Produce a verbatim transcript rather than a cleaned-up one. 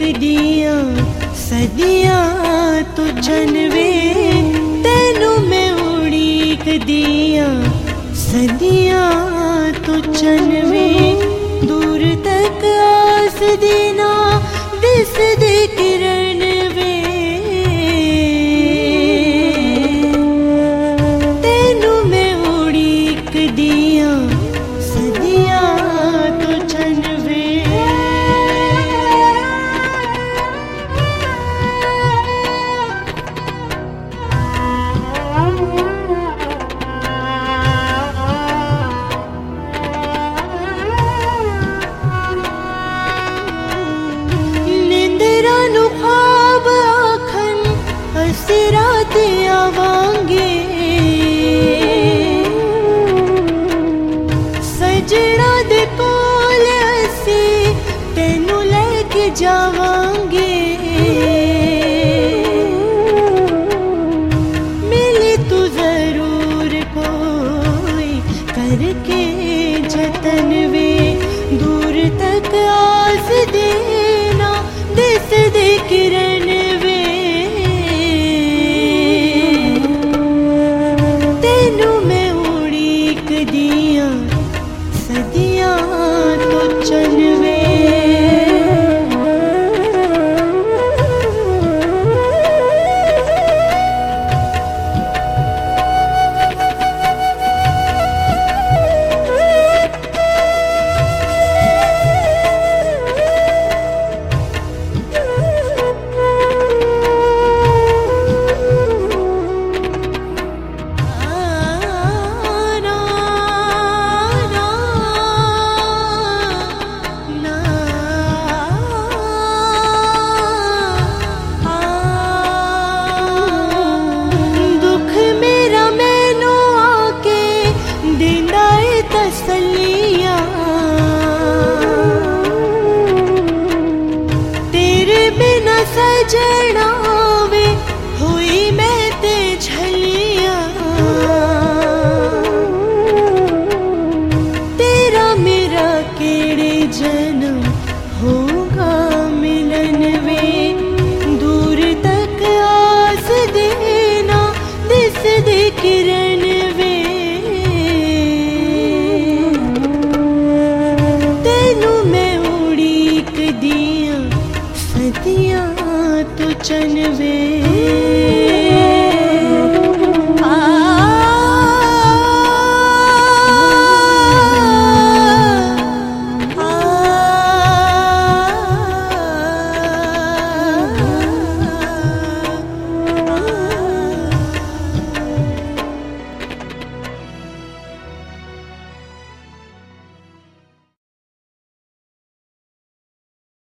दिया सदियां तो चनवे तेनू मैं उड़ीक दिया सदियां तो चनवे दूर तक आस देना दिस दे किरण वे तेनू मैं उड़ीक दिया सदियां तो चनवे रात आवांगे सजना दे कोल असी तेनू लेके जावांगे मिले तू जरूर कोई करके जतन वे दूर तक आस देना दिस दे किरण वे दिया सदियां तो चनवे तेरे बिना सजना वे हुई मैं ते झलिया तेरा मेरा केड़े जन्म हो